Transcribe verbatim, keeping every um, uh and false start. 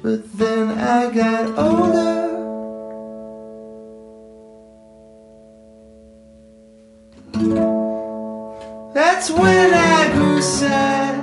But then I got older. That's when I grew sad.